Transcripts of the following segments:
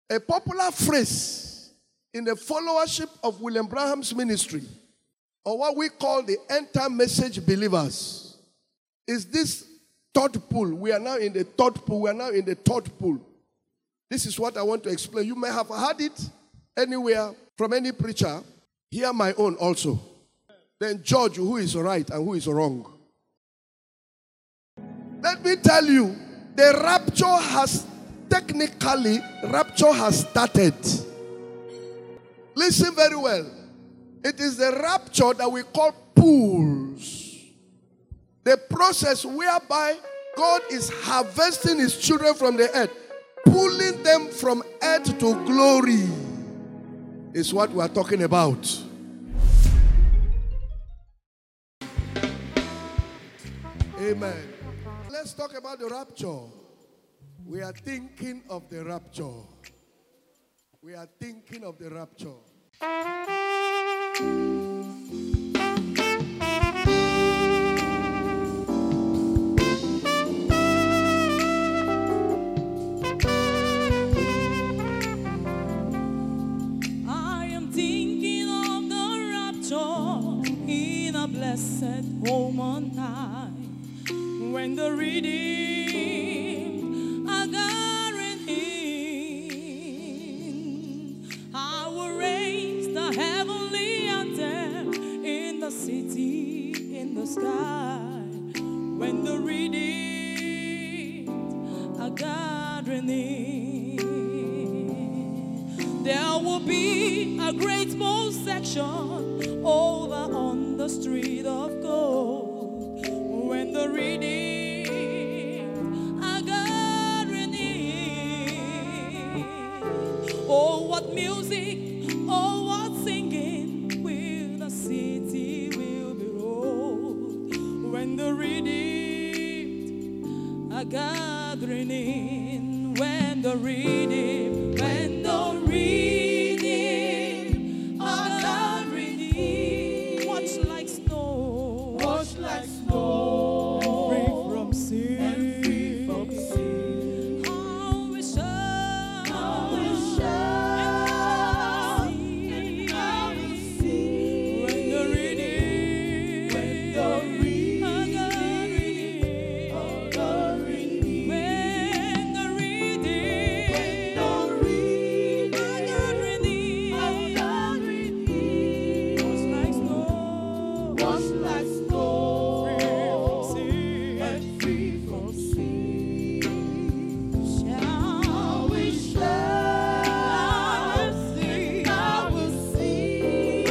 A popular phrase in the followership of William Branham's ministry, or what we call the end-time message believers, is this third pool. We are now in the third pool. This is what I want to explain. You may have heard it anywhere from any preacher. Hear my own also. Then judge who is right and who is wrong. Let me tell you, the rapture has started. Listen very well. It is the rapture that we call pools. The process whereby God is harvesting his children from the earth, pulling them from earth to glory, is what we are talking about. Amen. Let's talk about the rapture. We are thinking of the rapture. We are thinking of the rapture. I am thinking of the rapture in a blessed home on high, when the redeemed are gathering in. I will raise the heavenly anthem in the city, in the sky, when the redeemed are gathering in. There will be a great procession over on the street of gold, when the redeemed are gathering in. Oh, what music, oh, what singing, will the city will be rolled, when the redeemed are gathering in. When the redeemed are gathering in. Watch like snow, and free from sin, how we shine, and how we see, when the redeemed are gathering in. When the redeemed are gathering in. Watch like snow, free from sin. Shall we shine, and how we see,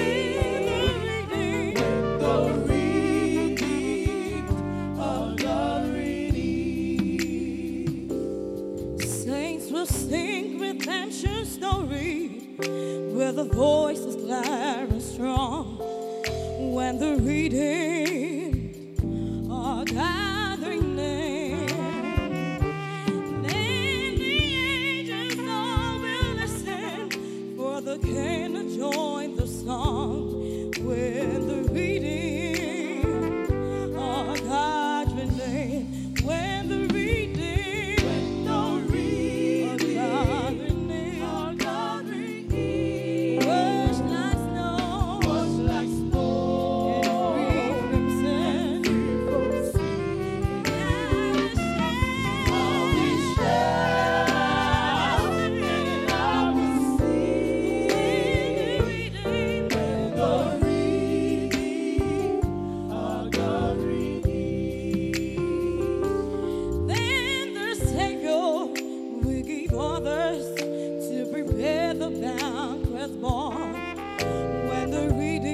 when the redeemed are gathering in. Saints will sing redemption story with a voice as clear and strong, when the redeemed are gathering near. Then the angels all will listen for the King to join the song, when the redeemed are gathering near. When the redeemed are gathering near. Wash like snow, and free from sin. How we shall, and how we see, when the redeemed are gathering in. Then the Savior will give others to prepare the banquet born, when the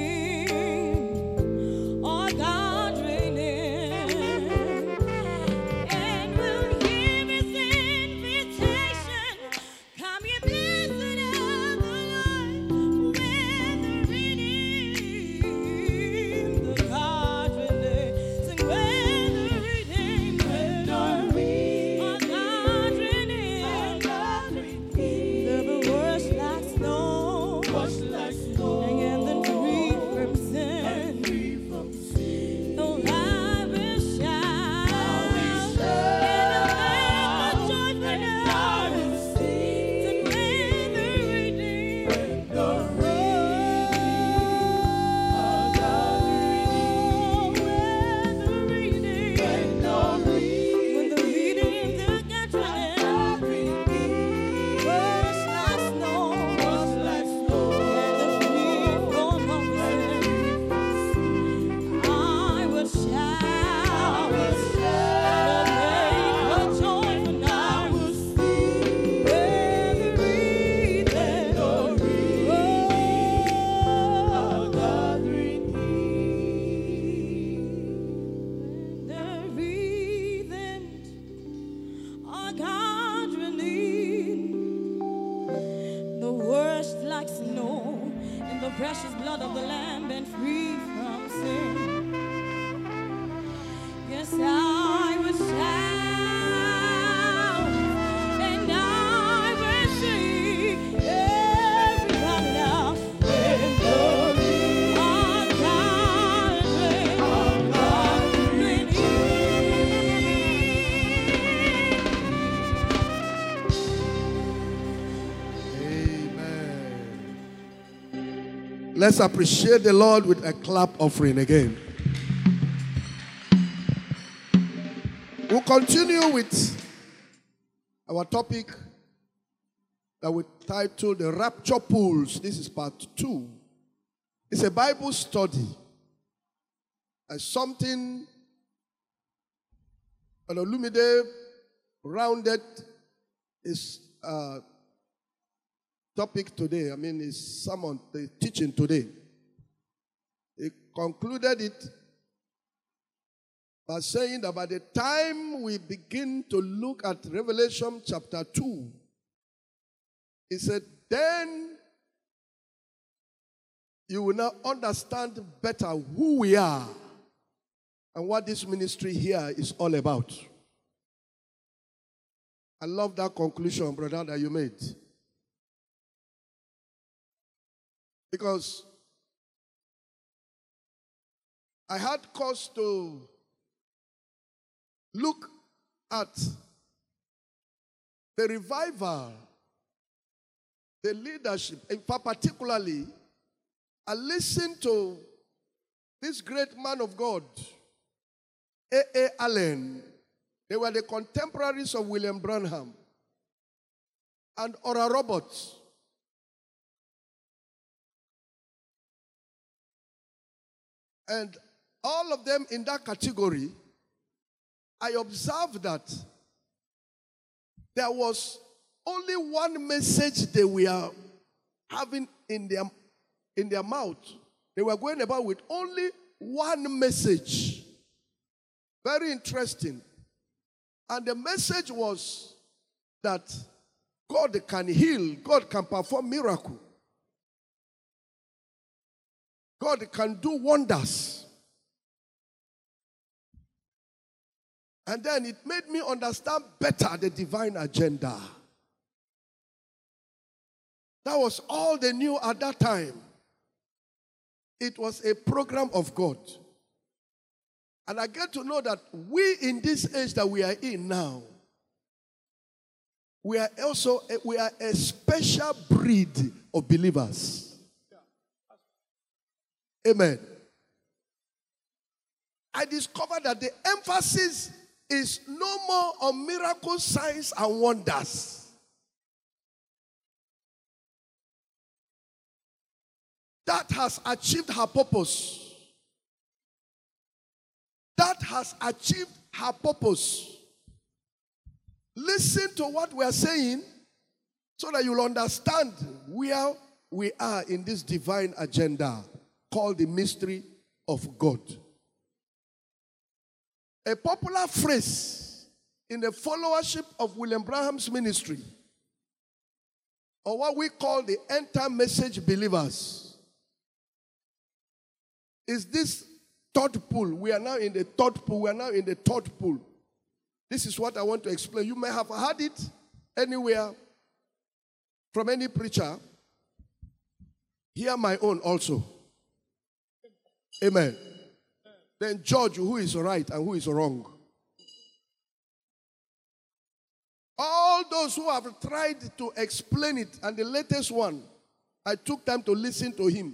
redeemed are gathering in, and will give his invitation. Come, ye blessed of the Lord, when the redeemed are gathering in. Sing, when the redeemed are gathering in. There will wash like snow, the precious blood of the Lamb and free from sin. Yes, I will shout and I will sing. Everybody now. Victory, our God reigns. Our God reigns. Amen. Let's appreciate the Lord with a clap offering again. We'll continue with our topic that we titled The Rapture Pools. This is part 2. It's a Bible study. As something Olumide rounded his topic today. His sermon, the teaching today. He concluded it by saying that by the time we begin to look at Revelation chapter 2, he said, then you will now understand better who we are and what this ministry here is all about. I love that conclusion, brother, that you made. Because I had cause to look at the revival, the leadership, in fact, particularly, I listened to this great man of God, A.A. Allen. They were the contemporaries of William Branham and Oral Roberts. And all of them in that category, I observed that there was only one message they were having in their mouth. They were going about with only one message. Very interesting. And the message was that God can heal, God can perform miracles, God can do wonders. And then it made me understand better the divine agenda. That was all they knew at that time. It was a program of God. And I get to know that we in this age that we are in now, we are a special breed of believers. Amen. I discovered that the emphasis is no more on miracles, signs, and wonders. That has achieved her purpose. That has achieved her purpose. Listen to what we are saying so that you'll understand where we are in this divine agenda called the mystery of God. A popular phrase in the followership of William Branham's ministry, or what we call the end-time message believers, is this third pool. We are now in the third pool. We are now in the third pool. This is what I want to explain. You may have heard it anywhere from any preacher. Hear my own also. Amen. Then judge who is right and who is wrong. All those who have tried to explain it, and the latest one, I took time to listen to him,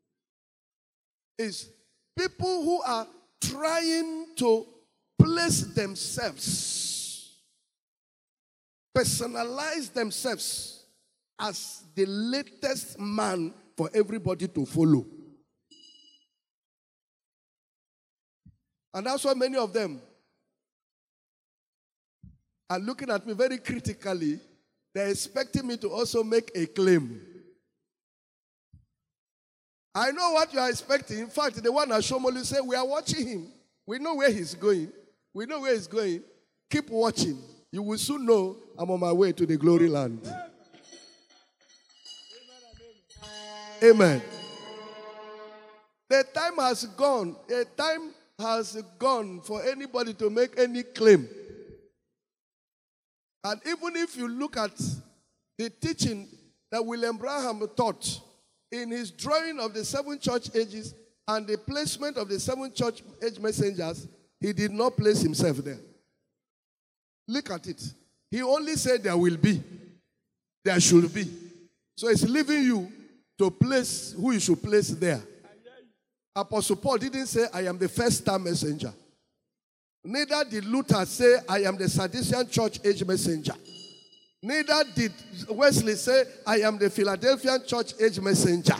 is people who are trying to place themselves, personalize themselves as the latest man for everybody to follow. And that's why many of them are looking at me very critically. They're expecting me to also make a claim. I know what you are expecting. In fact, the one at Shomolu said, we are watching him. We know where he's going. We know where he's going. Keep watching. You will soon know I'm on my way to the glory land. Amen. The time has gone. A time has gone for anybody to make any claim. And even if you look at the teaching that William Branham taught in his drawing of the 7 church ages and the placement of the 7 church age messengers, he did not place himself there. Look at it. He only said there will be, there should be. So it's leaving you to place who you should place there. Apostle Paul didn't say, I am the first star messenger. Neither did Luther say, I am the Sadducean church age messenger. Neither did Wesley say, I am the Philadelphian church age messenger.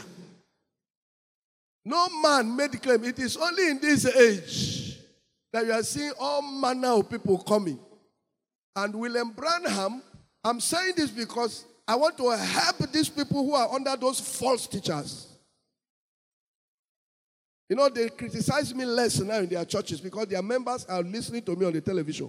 No man made the claim. It is only in this age that you are seeing all manner of people coming. And William Branham, I'm saying this because I want to help these people who are under those false teachers. You know, they criticize me less now in their churches because their members are listening to me on the television.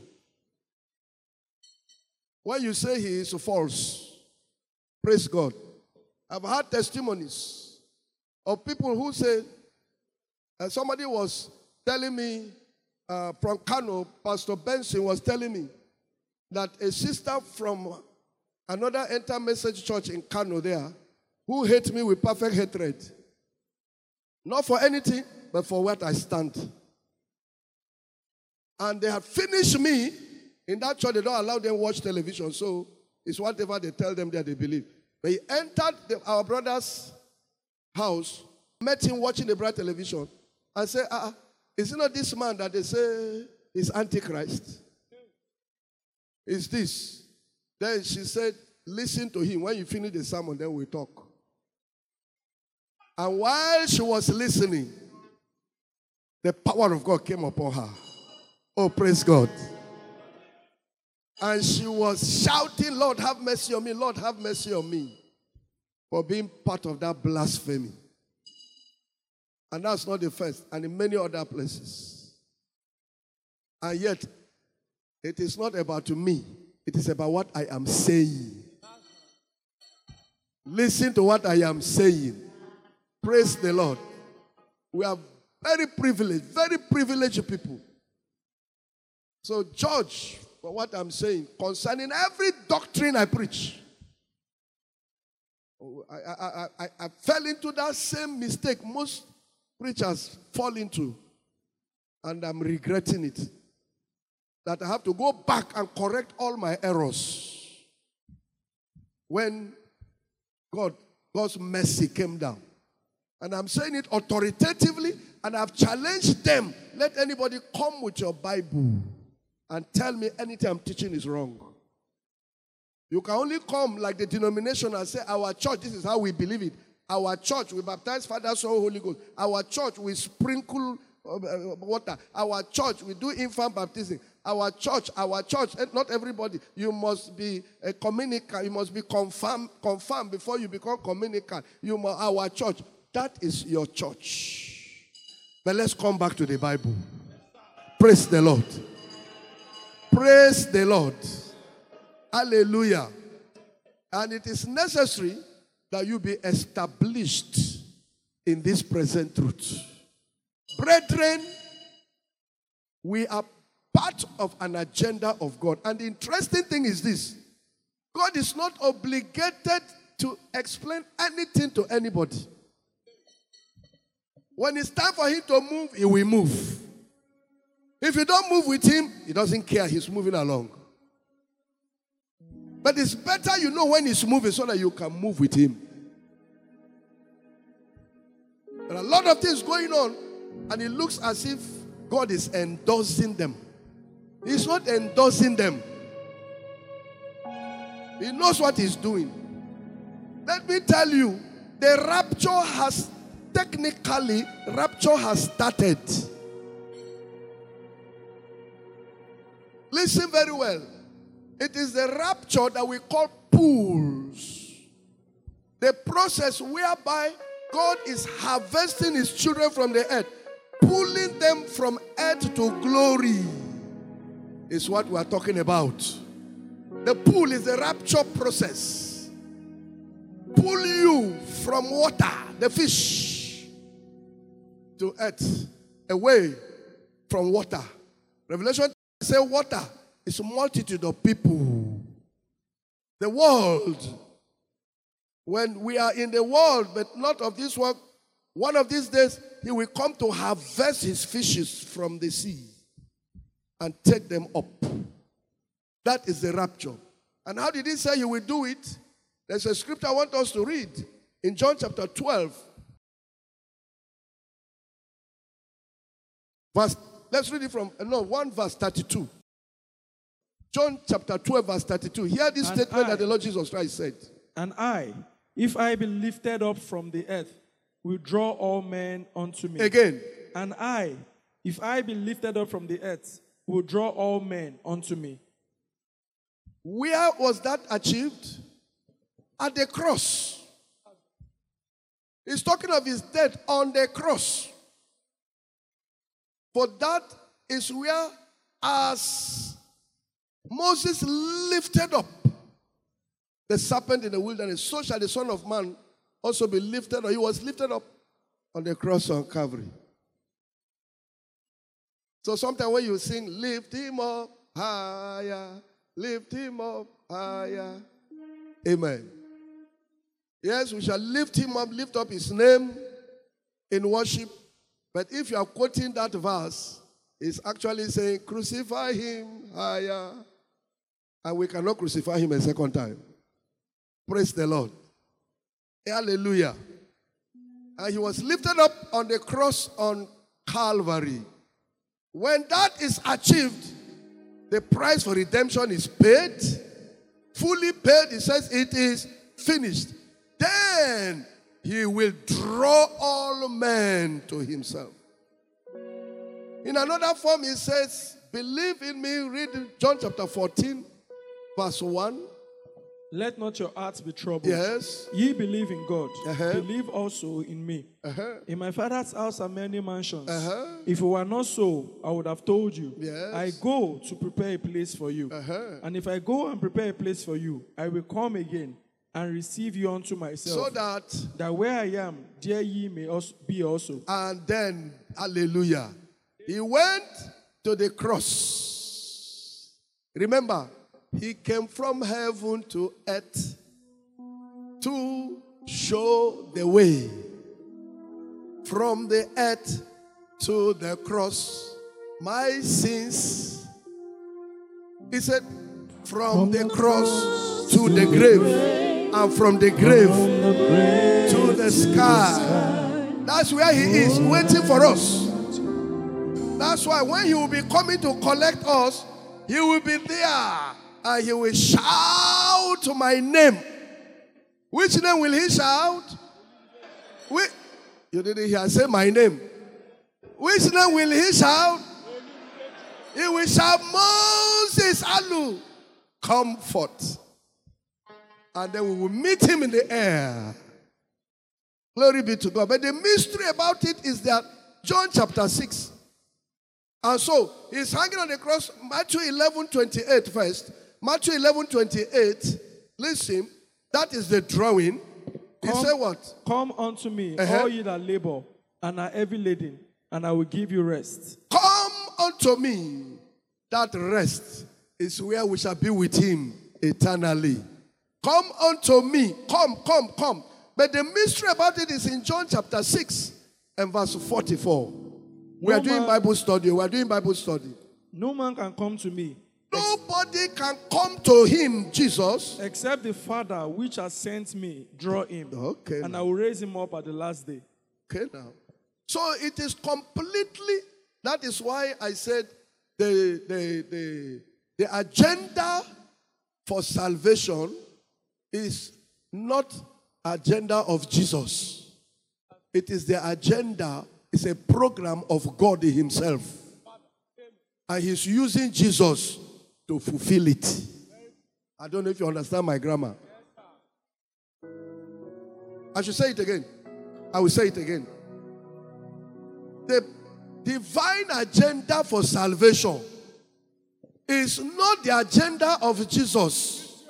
When you say he is false, praise God. I've had testimonies of people who say, somebody was telling me from Kano, Pastor Benson was telling me that a sister from another Enter Message church in Kano there, who hates me with perfect hatred, not for anything, but for what I stand. And they have finished me. In that church, they don't allow them watch television. So it's whatever they tell them that they believe. But he entered our brother's house, met him watching the bright television, and said, is it not this man that they say is Antichrist? It's this. Then she said, listen to him. When you finish the sermon, then we talk. And while she was listening, the power of God came upon her. Oh, praise God. And she was shouting, Lord, have mercy on me. Lord, have mercy on me. For being part of that blasphemy. And that's not the first. And in many other places. And yet, it is not about me. It is about what I am saying. Listen to what I am saying. Praise the Lord. We are very privileged people. So judge for what I'm saying concerning every doctrine I preach. I fell into that same mistake most preachers fall into. And I'm regretting it. That I have to go back and correct all my errors. When God's mercy came down. And I'm saying it authoritatively, and I've challenged them. Let anybody come with your Bible and tell me anything I'm teaching is wrong. You can only come like the denomination and say, our church, this is how we believe it. Our church, we baptize Father, Son, Holy Ghost. Our church, we sprinkle water. Our church, we do infant baptism. Our church, not everybody. You must be a communicant. You must be confirmed before you become communicant. Our church. That is your church. But let's come back to the Bible. Praise the Lord. Praise the Lord. Hallelujah. And it is necessary that you be established in this present truth. Brethren, we are part of an agenda of God. And the interesting thing is this. God is not obligated to explain anything to anybody. When it's time for him to move, he will move. If you don't move with him, he doesn't care. He's moving along. But it's better you know when he's moving so that you can move with him. There are a lot of things going on, and it looks as if God is endorsing them. He's not endorsing them. He knows what he's doing. Let me tell you, the rapture has started. Listen very well. It is the rapture that we call pools. The process whereby God is harvesting his children from the earth, pulling them from earth to glory, is what we are talking about. The pool is the rapture process. Pull you from water, the fish, to earth, away from water. Revelation says water is a multitude of people. The world. When we are in the world, but not of this world, one of these days, he will come to harvest his fishes from the sea and take them up. That is the rapture. And how did he say he will do it? There's a scripture I want us to read in John chapter 12. Let's read it from, verse 32. John chapter 12, verse 32. Hear this statement that the Lord Jesus Christ said. And I, if I be lifted up from the earth, will draw all men unto me. Again. And I, if I be lifted up from the earth, will draw all men unto me. Where was that achieved? At the cross. He's talking of his death on the cross. For that is where, as Moses lifted up the serpent in the wilderness, so shall the Son of Man also be lifted up. He was lifted up on the cross on Calvary. So sometimes when you sing, lift him up higher, lift him up higher. Amen. Yes, we shall lift him up, lift up his name in worship. But if you are quoting that verse, it's actually saying, crucify him higher. And we cannot crucify him a second time. Praise the Lord. Hallelujah. And he was lifted up on the cross on Calvary. When that is achieved, the price for redemption is paid, fully paid. It says it is finished. Then he will draw all men to himself. In another form, he says, believe in me. Read John chapter 14, verse 1. Let not your hearts be troubled. Yes. Ye believe in God. Believe also in me. In my Father's house are many mansions. If it were not so, I would have told you. Yes. I go to prepare a place for you. And if I go and prepare a place for you, I will come again and receive you unto myself. So that where I am, there ye may also be also. And then, hallelujah, he went to the cross. Remember, he came from heaven to earth to show the way. From the earth to the cross, my sins. He said, from the cross to the grave, and from the grave to the sky. That's where he is, waiting for us. That's why when he will be coming to collect us, he will be there. And he will shout my name. Which name will he shout? You didn't hear. Say my name. Which name will he shout? He will shout, Moses, Alu, come forth. And then we will meet him in the air. Glory be to God. But the mystery about it is that John chapter 6. And so, he's hanging on the cross, Matthew 11:28 first. Matthew 11:28, listen, that is the drawing. He said what? Come unto me, all ye that labor and are heavy laden, and I will give you rest. Come unto me. That rest is where we shall be with him eternally. Come unto me. Come. But the mystery about it is in John chapter 6 and verse 44. We are doing Bible study. No man can come to me. Nobody can come to him, Jesus, except the Father which has sent me draw him. Okay. And I will raise him up at the last day. Okay now. So it is completely, that is why I said the agenda for salvation is not agenda of Jesus. It is the agenda, it's a program of God himself. And he's using Jesus to fulfill it. I don't know if you understand my grammar. I should say it again. I will say it again. The divine agenda for salvation is not the agenda of Jesus.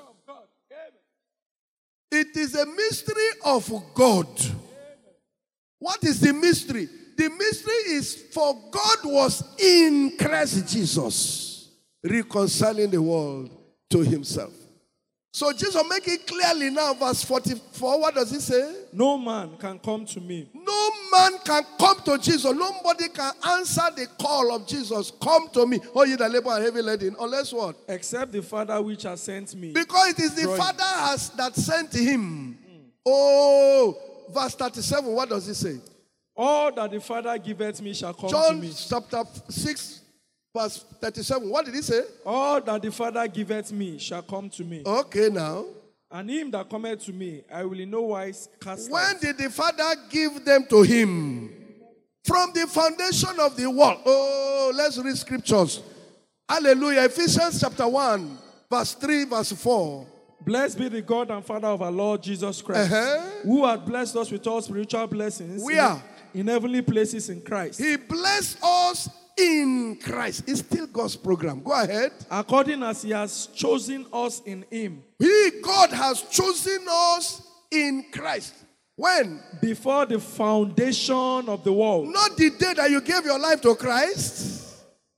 It is a mystery of God. What is the mystery? the mystery is for God was in Christ Jesus, reconciling the world to himself. So Jesus make it clearly now, verse 44. What does he say? No man can come to me. No man can come to Jesus. Nobody can answer the call of Jesus. Come to me, all ye that labor and heavy laden. Unless what? Except the Father which has sent me. Because it is the Father that sent him. Oh, verse 37. What does he say? All that the Father giveth me shall come John to me. chapter 6. Verse 37, what did he say? All that the Father giveth me shall come to me. Okay, now. And him that cometh to me, I will in no wise cast out. When did the Father give them to him? From the foundation of the world. Oh, let's read scriptures. Hallelujah. Ephesians chapter 1, verse 3, verse 4. Blessed be the God and Father of our Lord Jesus Christ, who hath blessed us with all spiritual blessings in heavenly places in Christ. He blessed us in Christ. It's still God's program. Go ahead. According as he has chosen us in him. God has chosen us in Christ. When? Before the foundation of the world. Not the day that you gave your life to Christ.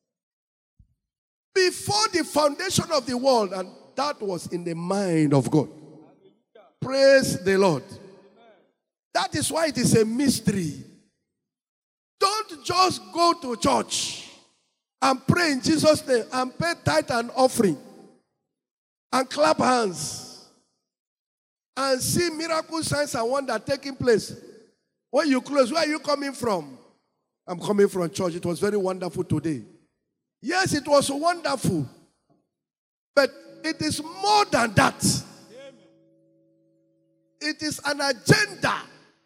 Before the foundation of the world. And that was in the mind of God. Praise the Lord. That is why it is a mystery. Don't just go to church and pray in Jesus' name and pay tithe and offering and clap hands and see miracles, signs, and wonders taking place. When you close, where are you coming from? I'm coming from church. It was very wonderful today. Yes, it was wonderful. But it is more than that. It is an agenda.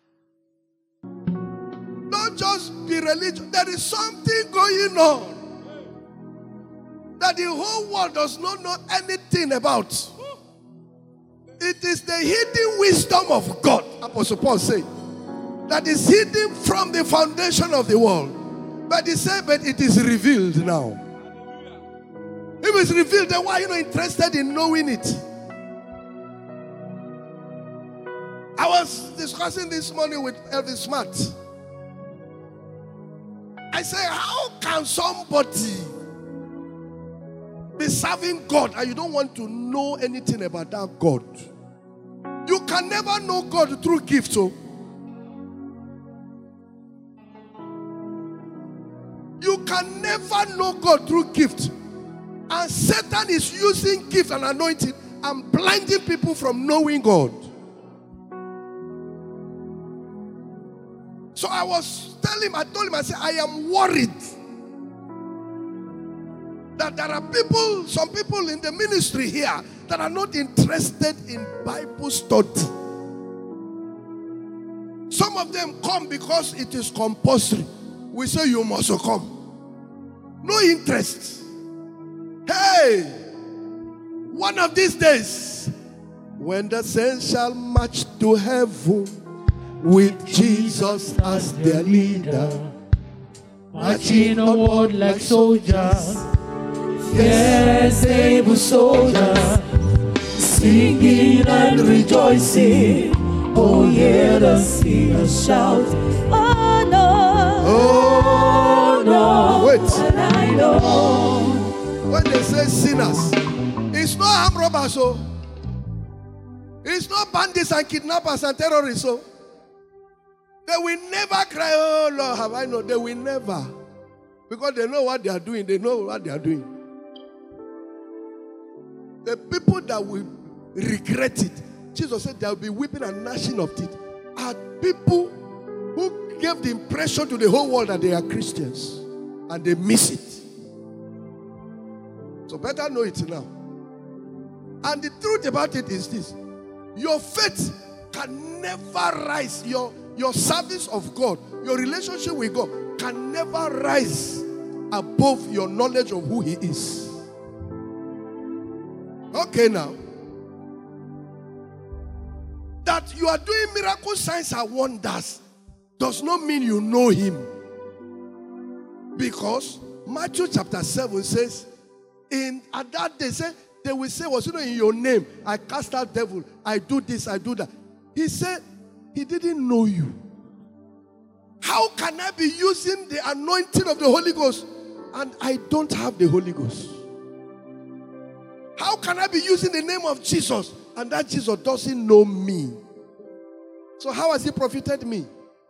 Don't just be religious. There is something going on that the whole world does not know anything about. It is the hidden wisdom of God, Apostle Paul said, that is hidden from the foundation of the world. But he said, but it is revealed now. If it's revealed, then why are you not interested in knowing it? I was discussing this morning with Elvis Smart. I say, how can somebody be serving God and you don't want to know anything about that God? You can never know God through gifts. So you can never know God through gifts. And Satan is using gift and anointing and blinding people from knowing God. So I told him, I said, I am worried that there are some people in the ministry here that are not interested in Bible study. Some of them come because it is compulsory. We say you must come. No interest. Hey, one of these days, when the saints shall march to heaven with Jesus as their leader, marching onward like soldiers, yes, able soldiers, singing and rejoicing. Oh, hear the singers shout, oh no, oh no, wait. And I know. When they say sinners, it's not armed robbers, so it's not bandits and kidnappers and terrorists, so they will never cry, oh Lord, have I known? They will never. Because they know what they are doing. They know what they are doing. The people that will regret it, Jesus said there will be weeping and gnashing of teeth, are people who gave the impression to the whole world that they are Christians and they miss it. So better know it now. And the truth about it is this: your faith can never rise. Your service of God, your relationship with God can never rise above your knowledge of who He is. Okay, now. That you are doing miracle signs and wonders does not mean you know Him. Because Matthew chapter 7 says, at that day, they will say, was in your name, I cast out devil, I do this, I do that. He said, He didn't know you. How can I be using the anointing of the Holy Ghost and I don't have the Holy Ghost? How can I be using the name of Jesus and that Jesus doesn't know me? So how has he profited me?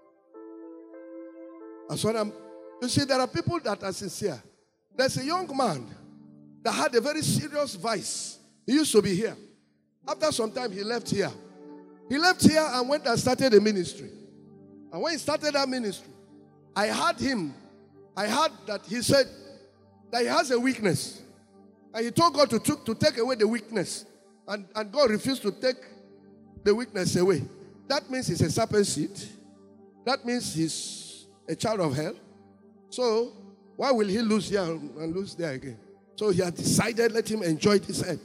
That's what you see, there are people that are sincere. There's a young man that had a very serious vice. He used to be here. After some time, he left here. He left here and went and started a ministry. And when he started that ministry, I heard that he said that he has a weakness. And he told God to take away the weakness. And God refused to take the weakness away. That means he's a serpent seed. That means he's a child of hell. So, why will he lose here and lose there again? So he had decided, let him enjoy his head.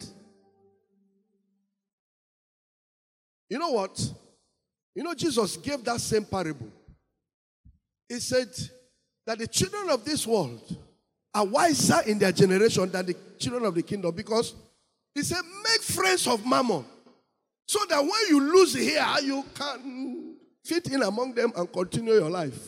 You know what? You know, Jesus gave that same parable. He said that the children of this world are wiser in their generation than the children of the kingdom, because he said, make friends of mammon, so that when you lose here, you can fit in among them and continue your life.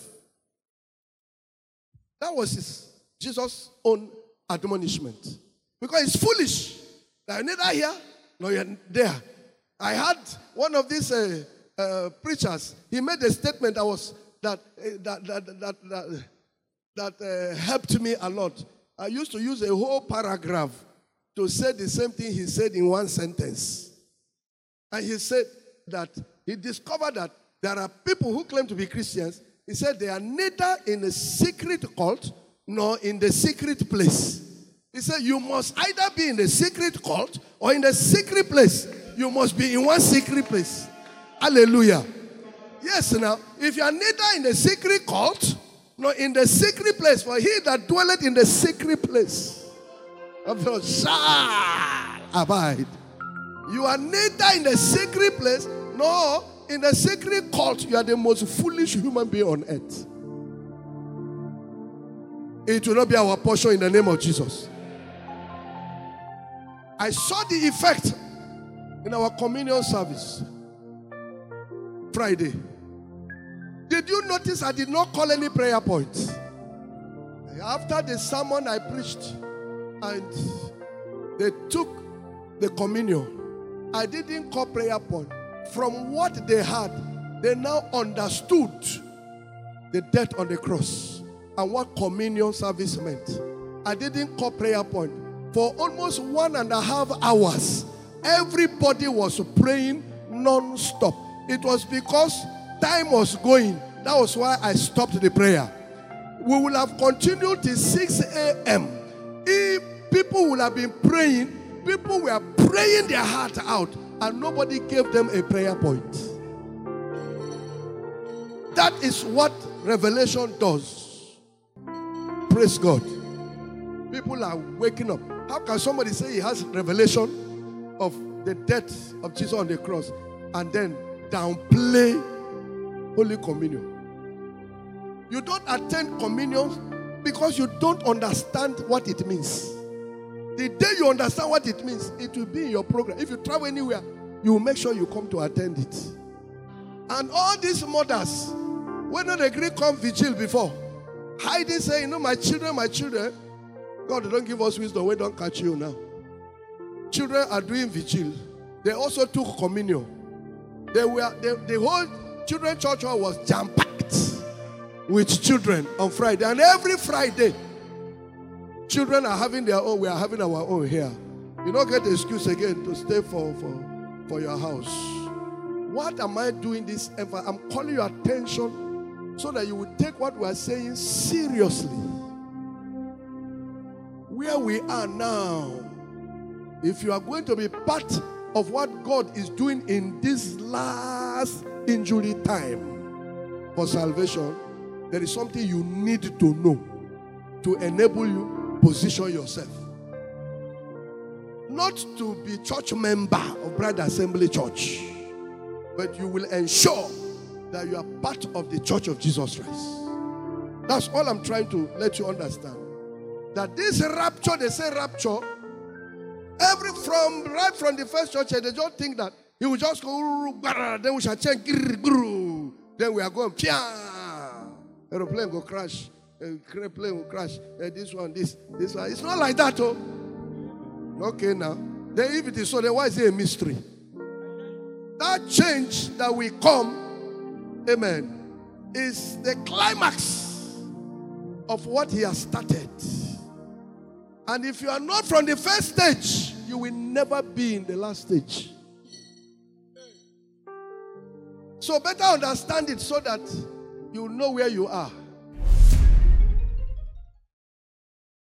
That was Jesus' own admonishment. Because it's foolish that you're neither here nor you're there. I had one of these preachers. He made a statement that helped me a lot. I used to use a whole paragraph to say the same thing he said in one sentence. And he said that he discovered that there are people who claim to be Christians. He said they are neither in a secret cult nor in the secret place. He said you must either be in the secret cult or in the secret place. You must be in one secret place. Hallelujah. Yes, now, if you are neither in the secret cult nor in the secret place, for he that dwelleth in the secret place of the Lord shall abide. You are neither in the secret place nor in the secret cult. You are the most foolish human being on earth. It will not be our portion in the name of Jesus. I saw the effect in our communion service Friday. Did you notice I did not call any prayer points? After the sermon I preached and they took the communion, I didn't call prayer point. From what they had, they now understood the death on the cross and what communion service meant. I didn't call prayer point. For almost 1.5 hours, everybody was praying non-stop. It was because time was going. That was why I stopped the prayer. We will have continued till 6 a.m. If people would have been praying, people were praying their heart out, and nobody gave them a prayer point. That is what revelation does. Praise God. People are waking up. How can somebody say he has revelation of the death of Jesus on the cross and then downplay Holy Communion? You don't attend communion because you don't understand what it means. The day you understand what it means, it will be in your program. If you travel anywhere, you will make sure you come to attend it. And all these mothers, when they agree come vigil before, hiding say, you know, my children, God don't give us wisdom, we don't catch you now. Children are doing vigil. They also took communion. The whole children's church hall was jam-packed with children on Friday. And every Friday, children are having their own. We are having our own here. You don't get the excuse again to stay for your house. What am I doing this? I'm calling your attention so that you will take what we are saying seriously. Where we are now, if you are going to be part of what God is doing in this last injury time for salvation, there is something you need to know to enable you position yourself. Not to be church member of Bride Assembly Church, but you will ensure that you are part of the Church of Jesus Christ. That's all I'm trying to let you understand. That this rapture, they say rapture, right from the first church, they just think that he will just go, then we shall change, then we are going, Aeroplane will crash. Plane will crash. This one. It's not like that, oh. Okay, now. Then if it is so, then why is it a mystery? That change that will come, amen, is the climax of what he has started. And if you are not from the first stage, you will never be in the last stage. So better understand it so that you know where you are.